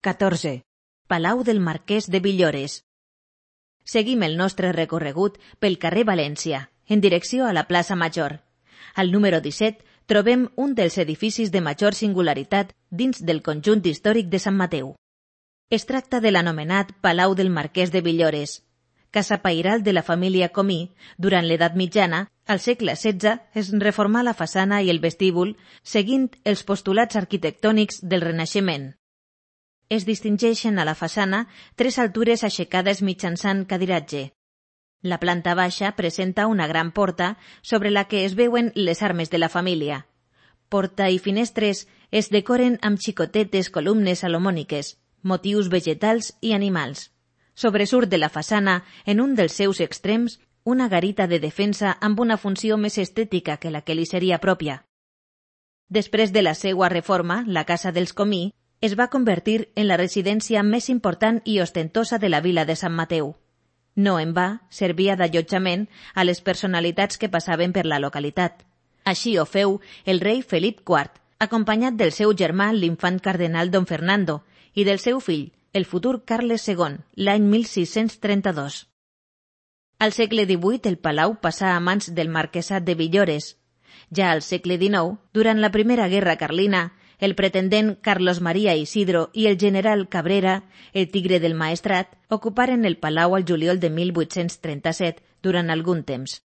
14. Palau del Marquès de Villores. Seguim el nostre recorregut pel carrer València, en direcció a la plaça Major. Al número 17 trobem un dels edificis de major singularitat dins del conjunt històric de Sant Mateu. Es tracta de l'anomenat Palau del Marquès de Villores, casa pairal de la família Comí. Durant l'edat mitjana, al segle XVI, es reformà la façana i el vestíbul seguint els postulats arquitectònics del Renaixement. Es distingeixen a la façana 3 altures aixecades mitjançant cadiratge. La planta baixa presenta una gran porta sobre la que es veuen les armes de la família. Porta i finestres es decoren amb xicotetes columnes salomòniques, motius vegetals i animals. Sobresurt de la façana, en un dels seus extrems, una garita de defensa amb una funció més estètica que la que li seria pròpia. Després de la seua reforma, la casa dels Comí es va convertir en la residència més important i ostentosa de la vila de Sant Mateu. No en va, servia d'allotjament a les personalitats que passaven per la localitat. Així ho feu el rei Felip IV, acompanyat del seu germà l'infant cardenal Don Fernando i del seu fill, el futur Carles II, l'any 1632. Al segle XVIII el palau passà a mans del marquesat de Villores. Ja al segle XIX, durant la Primera Guerra Carlina, el pretendent Carlos María Isidro i el general Cabrera, el tigre del Maestrat, ocuparen el palau al juliol de 1837 durant algun temps.